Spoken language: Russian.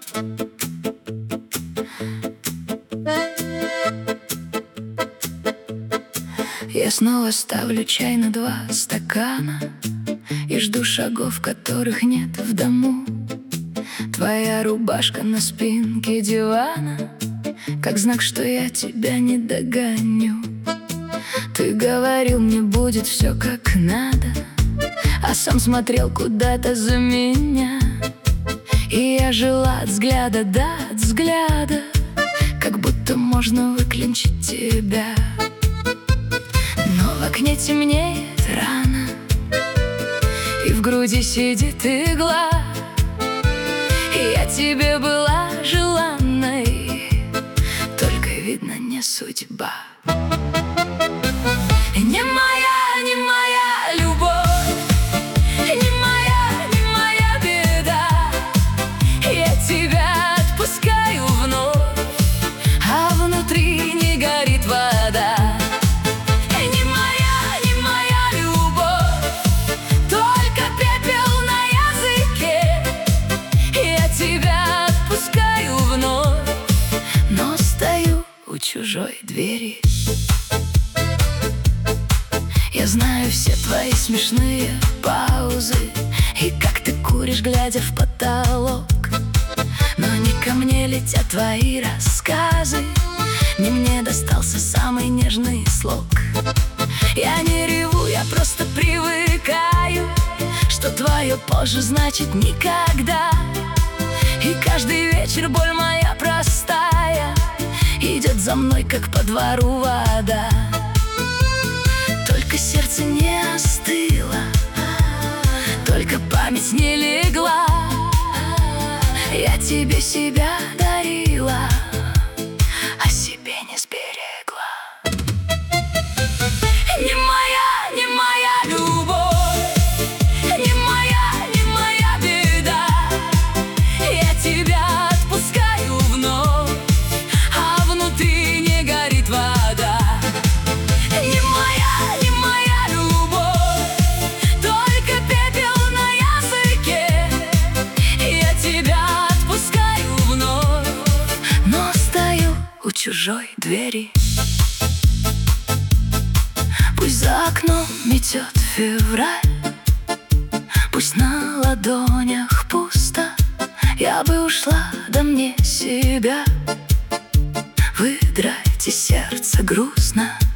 Я снова ставлю чай на 2 стакана и жду шагов, которых нет в дому. Твоя рубашка на спинке дивана, как знак, что я тебя не догоню. Ты говорил, мне будет все как надо, а сам смотрел куда-то за меня. И я жила от взгляда до взгляда, как будто можно выклинчить тебя. Но в окне темнеет рано, и в груди сидит игла. И я тебе была желанной, только, видно, не судьба. Не моя любовь, не моя беда. Я тебя отпускаю вновь, а внутри не горит вода. Не моя любовь, только пепел на языке. Я тебя отпускаю вновь, но стою у чужой двери. Я знаю все твои смешные паузы и как ты куришь, глядя в потолок. Но не ко мне летят твои рассказы, не мне достался самый нежный слог. Я не реву, я просто привыкаю, что твое позже значит никогда. И каждый вечер боль моя простая идет за мной, как по двору вода. Только сердце не остыло, только память не легла. Я тебе себя дарила, а себе не сберегла. Не моя любовь, не моя беда. Я тебя отпускаю вновь, а внутри не горит вода. Не моя любовь, только пепел на языке. Я тебя отпускаю вновь, но стою у чужой двери. Пусть за окном метет февраль, пусть на ладонях пусто. Я бы ушла, да мне себя выдрать, и сердце грустно.